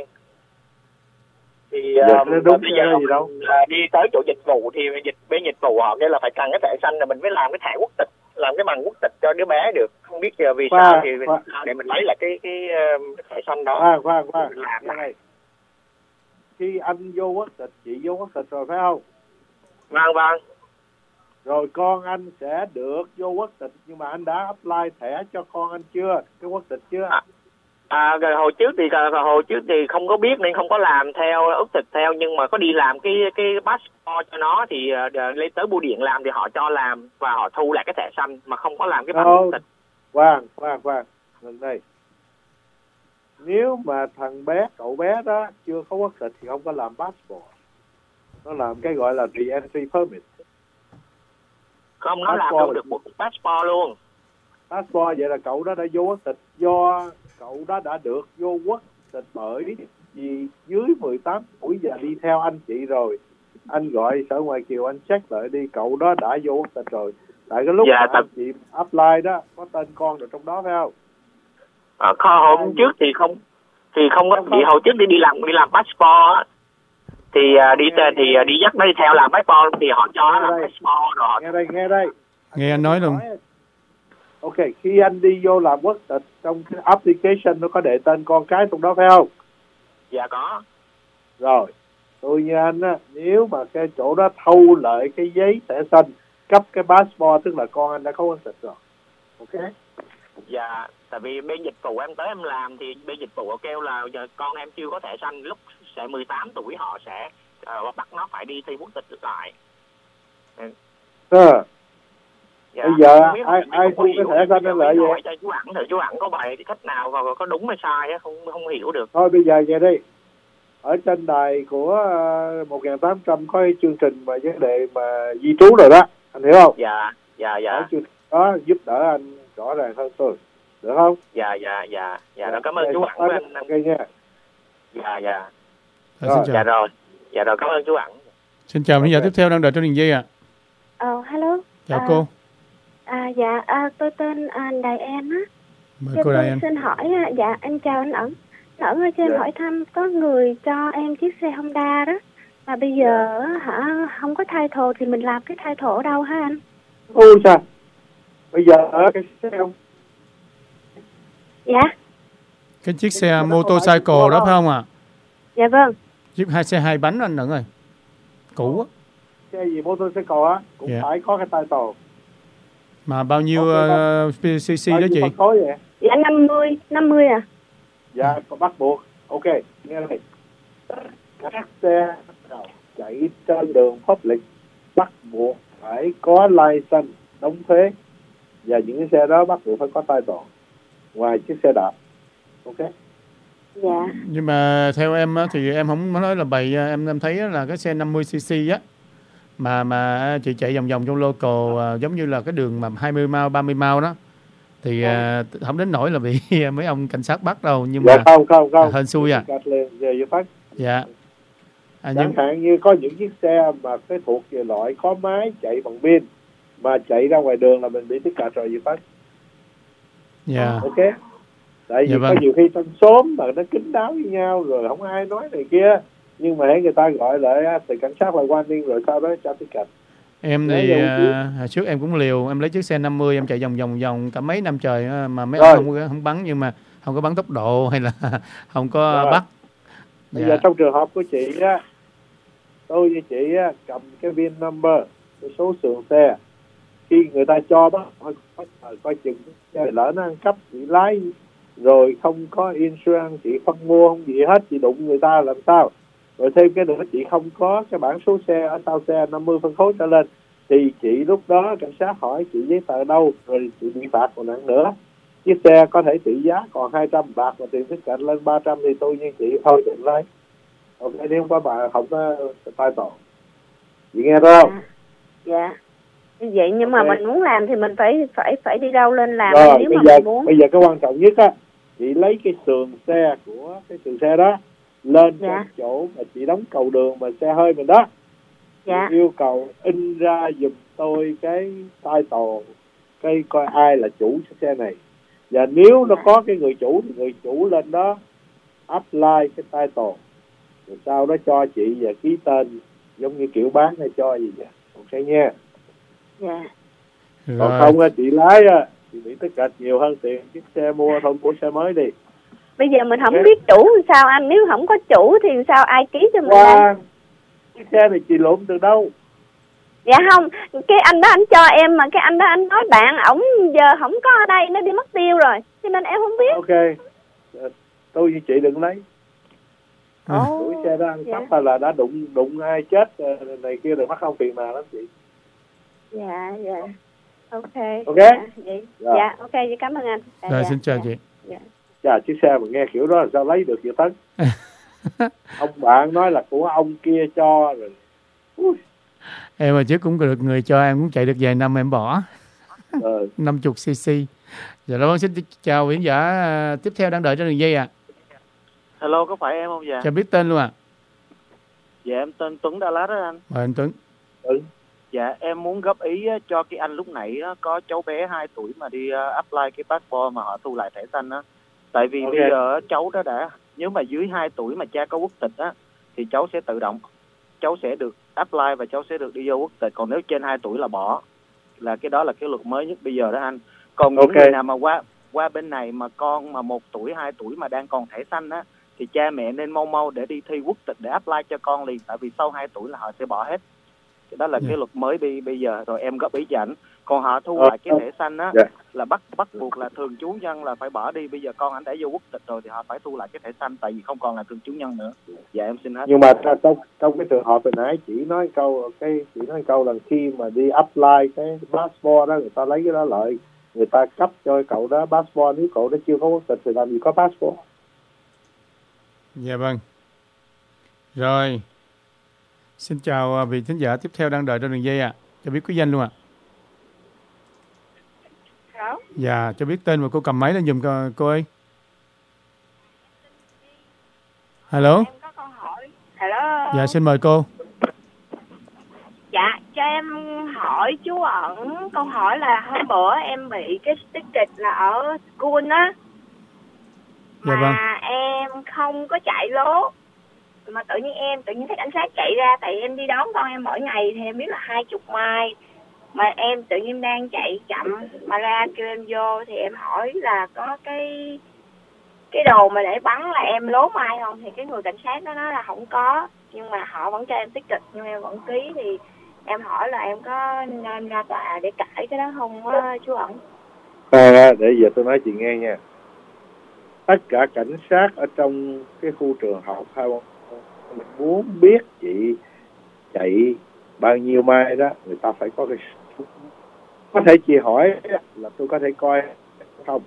Thì đúng bây giờ gì đâu. Đi tới chỗ dịch vụ thì bên dịch vụ họ kêu là phải cần cái thẻ xanh là mình mới làm cái thẻ quốc tịch, làm cái bằng quốc tịch cho đứa bé được. Không biết giờ vì sao thì để mình lấy lại cái thẻ xanh đó. Khoan làm này. Khi anh vô quốc tịch, chị vô quốc tịch rồi phải không? Vâng. Rồi con anh sẽ được vô quốc tịch, nhưng mà anh đã apply thẻ cho con anh chưa? Cái quốc tịch chưa? Hồi trước thì không có biết nên không có làm theo quốc tịch theo, nhưng mà có đi làm cái passport cho nó thì lấy tới bưu điện làm thì họ cho làm và họ thu lại cái thẻ xanh mà không có làm cái bằng quốc tịch. Khoan. Lần đây. Nếu mà cậu bé đó chưa có quốc tịch thì không có làm passport. Nó làm cái gọi là re-entry permit. Không, nó làm được một passport luôn. Passport vậy là cậu đó đã vô quốc tịch, do cậu đó đã được vô quốc tịch bởi vì dưới 18 tuổi và đi theo anh chị rồi. Anh gọi sở ngoại kiều anh check lại đi, cậu đó đã vô quốc tịch rồi. Tại cái lúc mà anh chị apply đó có tên con ở trong đó phải không? Hôm trước thì không có, thì hồi trước đi làm passport thì đi dắt nó đi theo làm passport thì họ cho làm passport rồi. Nghe đây. Nghe anh nói luôn. Ok, khi anh đi vô làm quốc tịch trong cái application nó có để tên con cái trong đó phải không? Dạ có. Rồi, tôi như anh á, nếu mà cái chỗ đó thâu lại cái giấy thẻ xanh cấp cái passport tức là con anh đã có quốc tịch rồi. Ok. Dạ, tại vì bên dịch vụ em tới em làm thì bên dịch vụ kêu là giờ con em chưa có thẻ xanh, lúc sẽ 18 tuổi họ sẽ bắt nó phải đi thi quốc tịch lại. Dạ. Bây giờ ai thu cái thẻ xanh lên lại vậy? Chú ẩn có bài cách nào và có đúng hay sai á, không hiểu được. Thôi bây giờ vậy đi. Ở trên đài của 1800 có cái chương trình mà vấn đề mà di trú rồi đó, anh hiểu không? Dạ. Ở chương trình đó giúp đỡ anh rõ ràng hơn tôi, được không? Dạ, rồi cảm ơn chú ẩn với anh. Ok nha. Dạ. Rồi. Dạ rồi, cảm ơn chú ẩn. Xin chào, bây giờ tiếp theo đang đợi trên đường dây ạ. Hello. Chào cô. Tôi tên Đài Em á. Mời cô Đài Em. Xin hỏi, em chào anh Ẩn. Ẩn ơi, cho em hỏi thăm, có người cho em chiếc xe Honda đó, mà bây giờ không có title thì mình làm cái title ở đâu hả anh? Ôi sao? Bây giờ ở cái xe không? Dạ. Cái chiếc xe motorcycle đó phải không ạ? Dạ vâng. Chiếc xe 2 bánh anh Ẩn ơi. Cũ á. Xe gì motorcycle á cũng phải có cái title. Mà bao nhiêu cc đó chị? Dạ 50 à? Dạ, có bắt buộc. Ok, nghe này. Các xe chạy trên đường public bắt buộc phải có license, đóng thuế, và những cái xe đó bắt buộc phải có title ngoài chiếc xe đạp. Ok. Dạ. Nhưng mà theo em á, thì em không nói là bày, em thấy là cái xe 50cc á mà chị chạy vòng vòng trong local, giống như là cái đường mà 20 mile 30 mile đó thì không đến nỗi là bị mấy ông cảnh sát bắt đâu, nhưng mà không hên xui à. Dạ. Chẳng hạn như có những chiếc xe mà cái thuộc về loại có máy chạy bằng pin mà chạy ra ngoài đường là mình bị tiếp cận rồi gì phát. Dạ. Ok. Tại vì có nhiều khi trong xóm mà nó kín đáo với nhau rồi không ai nói này kia, nhưng mà hãy người ta gọi lại thì cảnh sát lại quan niên rồi sau đó cho tiếp cận. Em thì hồi trước em cũng liều, em lấy chiếc xe 50 em chạy vòng cả mấy năm trời mà mấy ông không bắn, nhưng mà không có bắn tốc độ hay là không có bắt. Bây giờ trong trường hợp của chị á, tôi với chị á, cầm cái VIN number, cái số sườn xe, khi người ta cho bắt coi chừng lỡ nó ăn cắp chị lái rồi không có insurance, chị không mua không gì hết, chị đụng người ta làm sao? Rồi thêm cái nữa chị không có cái bảng số xe ở sau xe 50 phân khối trở lên thì chị lúc đó cảnh sát hỏi chị giấy tờ đâu, rồi chị bị phạt còn nặng nữa. Chiếc xe có thể trị giá còn 200 bạc mà tiền tiết kiệm lên 300 thì tôi như chị thôi định lấy. Ok, nếu không có bà không có tai tội. Chị nghe đó không? Dạ. Vậy nhưng mà mình muốn làm thì mình phải đi đâu lên làm rồi, nếu mà mình muốn. Bây giờ cái quan trọng nhất á, chị lấy cái sườn xe của cái sườn xe đó lên cái chỗ mà chị đóng cầu đường mà xe hơi mình đó. Chị yêu cầu in ra giùm tôi cái title, cái coi ai là chủ cái xe này. Và nếu nó có cái người chủ thì người chủ lên đó apply cái title, rồi sau đó cho chị và ký tên giống như kiểu bán hay cho gì vậy. Ok nha. Dạ. Còn không á, chị lái á, chị bị tất cả nhiều hơn tiền chiếc xe mua thôi, mua xe mới đi. Bây giờ mình không biết chủ thì sao anh? Nếu không có chủ thì sao ai ký cho mình đây? Chiếc xe này chị lụm từ đâu? Dạ không, cái anh đó anh cho em mà cái anh đó anh nói bạn ổng giờ không có ở đây, nó đi mất tiêu rồi, cho nên em không biết. Ok, tôi với chị đừng lấy. Đuổi xe đó ăn cắp là đã đụng ai chết này kia rồi mắc không phiền nào lắm chị. Dạ. Ok. Dạ, vậy. Dạ, ok, vậy cảm ơn anh. Rồi, xin chào chị. Dạ. Chà, chiếc xe mà nghe kiểu đó là sao lấy được vậy Tấn? Ông bạn nói là của ông kia cho rồi. Em mà trước cũng được người cho, em cũng chạy được vài năm em bỏ. 50cc. Dạ đó, xin chào khán giả tiếp theo đang đợi trên đường dây ạ. Hello, có phải em không dạ? Cho biết tên luôn ạ. Dạ em tên Tuấn Dallas đó anh. Mời anh Tuấn. Dạ em muốn góp ý cho cái anh lúc nãy có cháu bé 2 tuổi mà đi apply cái passport mà họ thu lại thẻ xanh á. Tại vì bây giờ cháu đó đã, nếu mà dưới 2 tuổi mà cha có quốc tịch á thì cháu sẽ tự động, cháu sẽ được apply và cháu sẽ được đi vô quốc tịch. Còn nếu trên 2 tuổi là bỏ, là cái đó là cái luật mới nhất bây giờ đó anh. Còn những người nào mà qua bên này mà con mà 1 tuổi 2 tuổi mà đang còn thẻ xanh á thì cha mẹ nên mau để đi thi quốc tịch để apply cho con liền, tại vì sau 2 tuổi là họ sẽ bỏ hết. Cái đó là cái luật mới bây giờ rồi, em góp ý cho ảnh. Còn họ thu lại cái thẻ xanh á là bắt buộc là thường trú nhân là phải bỏ đi. Bây giờ con anh đã vô quốc tịch rồi thì họ phải thu lại cái thẻ xanh, tại vì không còn là thường trú nhân nữa. Dạ em xin hết. Nhưng mà trong cái trường hợp hồi nãy chị nói câu là khi mà đi apply cái passport đó, người ta lấy cái đó lại, người ta cấp cho cậu đó passport, nếu cậu đó chưa có quốc tịch thì làm gì có passport. Dạ vâng. Rồi, xin chào vị thính giả tiếp theo đang đợi trên đường dây ạ. Cho biết quý danh luôn ạ. Dạ, cho biết tên và cô cầm máy lên giùm cô ơi. Hello. Em có câu hỏi. Hello. Dạ, xin mời cô. Dạ, cho em hỏi chú Ẩn câu hỏi là hôm bữa em bị cái ticket là ở school á. Dạ vâng. Mà em không có chạy lố. Mà tự nhiên thấy cảnh sát chạy ra, tại em đi đón con em mỗi ngày thì em biết là 20 mai. Mà em tự nhiên đang chạy chậm mà ra kêu em vô thì em hỏi là có cái đồ mà để bắn là em lố mai không, thì cái người cảnh sát đó nói là không có, nhưng mà họ vẫn cho em ticket nhưng em vẫn ký. Thì em hỏi là em có nên ra tòa để cãi cái đó không á chú Ẩn? Để giờ tôi nói chị nghe nha. Tất cả cảnh sát ở trong cái khu trường học hay muốn biết chị chạy bao nhiêu mai đó, người ta phải có cái, có thể chị hỏi là tôi có thể coi không,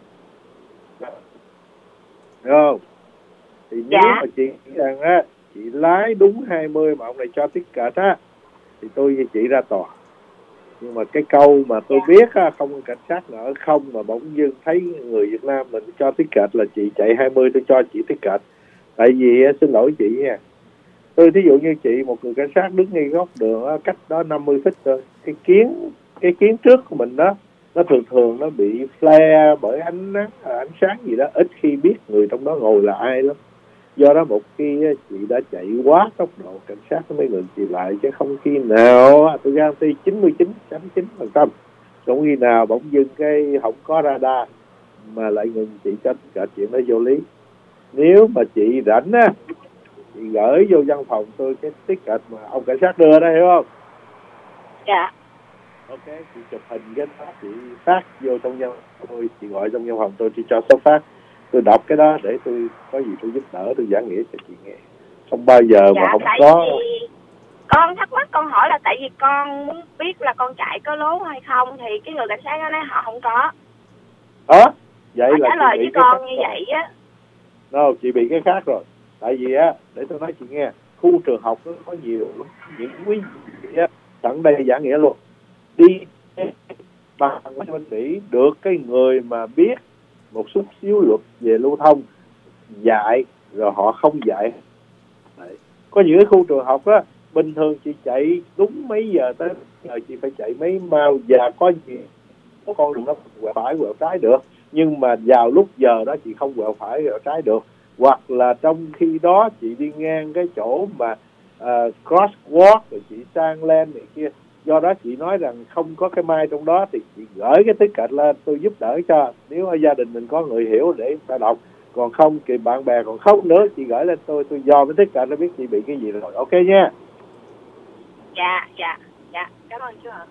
được không? Thì nếu mà chị rằng á, chị lái đúng 20 mà ông này cho ticket á thì tôi với chị ra tòa. Nhưng mà cái câu mà tôi biết á, không cảnh sát nào ở không mà bỗng dưng thấy người Việt Nam mình cho ticket là chị chạy 20 tôi cho chị ticket. Tại vì xin lỗi chị nha, tôi thí dụ như chị một người cảnh sát đứng ngay góc đường á, cách đó 50 feet thôi, cái kiến trước của mình đó nó thường nó bị flare bởi ánh nắng, ánh sáng gì đó, ít khi biết người trong đó ngồi là ai lắm. Do đó một khi chị đã chạy quá tốc độ, cảnh sát mới ngừng chị lại, chứ không khi nào tôi guarantee 99.9%, không khi nào bỗng dưng cái không có radar mà lại ngừng chị cho cả chuyện đó vô lý. Nếu mà chị rảnh á, chị gửi vô văn phòng tôi cái ticket mà ông cảnh sát đưa đó, hiểu không? Dạ. Ok, chị chụp hình cái đó, chị phát vô trong văn phòng tôi, chị gọi trong văn phòng tôi, chị cho số phát, tôi đọc cái đó để tôi có gì tôi giúp đỡ, tôi giảng nghĩa cho chị nghe. Không bao giờ mà không có. Con thắc mắc con hỏi là tại vì con muốn biết là con chạy có lố hay không, thì cái người cảnh sát đó nói họ không có. Vậy họ là trả lời với con như vậy á. Chị bị cái khác rồi. Tại vì á, để tôi nói chị nghe, khu trường học nó có nhiều những quý vị á, tận đây giả nghĩa luôn, đi bằng bác sĩ được cái người mà biết một chút xíu luật về lưu thông dạy, rồi họ không dạy. Đấy. Có những cái khu trường học á, bình thường chị chạy đúng mấy giờ tới giờ chị phải chạy mấy mile, và có gì có con đường nó quẹo phải quẹo trái được, nhưng mà vào lúc giờ đó chị không quẹo phải quẹo trái được, hoặc là trong khi đó chị đi ngang cái chỗ mà crosswalk rồi chị sang lên này kia. Do đó chị nói rằng không có cái mai trong đó thì chị gửi cái ticket lên, tôi giúp đỡ cho, nếu ở gia đình mình có người hiểu để ta đọc, còn không thì bạn bè còn không nữa chị gửi lên tôi dò cái ticket nó biết chị bị cái gì rồi. Ok nha. Dạ, cảm ơn chú ạ.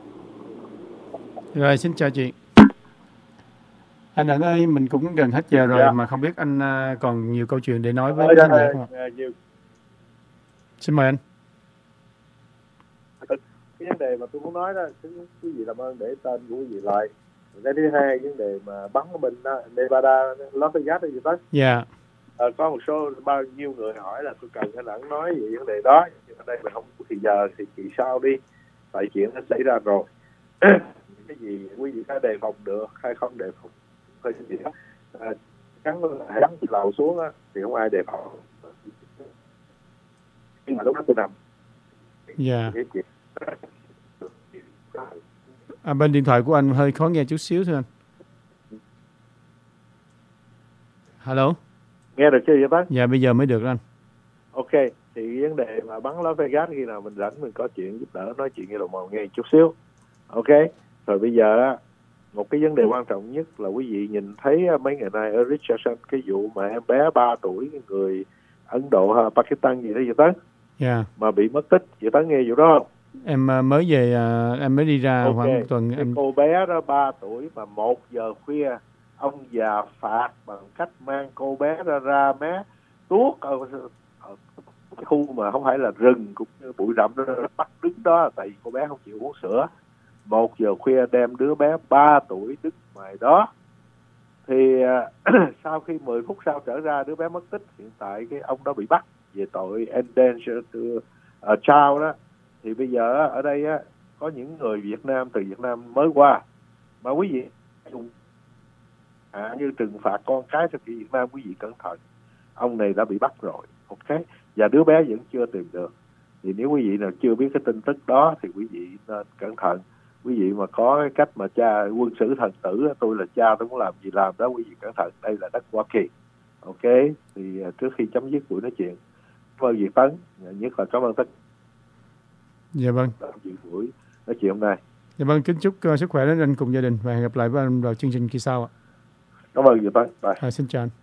Rồi, xin chào chị. Anh Ẩn ơi, mình cũng gần hết giờ rồi, mà không biết anh còn nhiều câu chuyện để nói với khán giả không ạ? Xin mời anh. Cái vấn đề mà tôi muốn nói đó, quý vị làm ơn để tên của quý vị lại. Cái thứ hai, vấn đề mà bắn ở bên Nevada, Las Vegas gì đó. Dạ. Có một số bao nhiêu người hỏi là tôi cần anh Ẩn nói về vấn đề đó, nhưng ở đây mình không có thì giờ thì kỳ sau đi, tại chuyện nó xảy ra rồi. Cái gì quý vị có đề phòng được hay không đề phòng thôi gì đó, cắn lầu xuống á thì không ai đề phòng, nhưng mà lúc đó tôi nằm. Dạ. Bên điện thoại của anh hơi khó nghe chút xíu thôi anh. Hello. Nghe được chưa vậy bác? Dạ, bây giờ mới được anh. Ok, thì vấn đề mà bắn Las Vegas khi nào mình rảnh mình có chuyện giúp đỡ, nói chuyện nghe đồng hồ nghe chút xíu. Ok, rồi bây giờ một cái vấn đề quan trọng nhất là quý vị nhìn thấy mấy ngày nay ở Richardson cái vụ mà em bé 3 tuổi, cái người Ấn Độ Pakistan gì đó vậy Tấn, mà bị mất tích, chị Tấn nghe vụ đó không? Em mới về, em mới đi ra khoảng một tuần. Cái cô bé đó 3 tuổi mà 1 giờ khuya ông già phạt bằng cách mang cô bé ra mé tuốt ở cái khu mà không phải là rừng cũng như bụi rậm đó, bắt đứng đó tại vì cô bé không chịu uống sữa. 1 giờ khuya đem đứa bé 3 tuổi đứng ngoài đó. Thì sau khi 10 phút sau trở ra đứa bé mất tích, hiện tại cái ông đó bị bắt về tội endangered child đó. Thì bây giờ ở đây có những người Việt Nam từ Việt Nam mới qua mà quý vị dùng như trừng phạt con cái cho Việt Nam, quý vị cẩn thận, ông này đã bị bắt rồi. Ok, và đứa bé vẫn chưa tìm được. Thì nếu quý vị nào chưa biết cái tin tức đó thì quý vị nên cẩn thận. Quý vị mà có cái cách mà cha quân sử thần tử, tôi là cha tôi muốn làm gì làm đó, quý vị cẩn thận, đây là đất Hoa Kỳ. Ok, thì trước khi chấm dứt buổi nói chuyện, cảm ơn Việt Tấn, nhất là cảm ơn tất. Dạ vâng. Buổi nói chuyện hôm nay. Dạ vâng, kính chúc sức khỏe đến anh cùng gia đình và hẹn gặp lại với anh vào chương trình kỳ sau ạ. Cảm ơn Việt Tấn. Bye. Xin chào anh.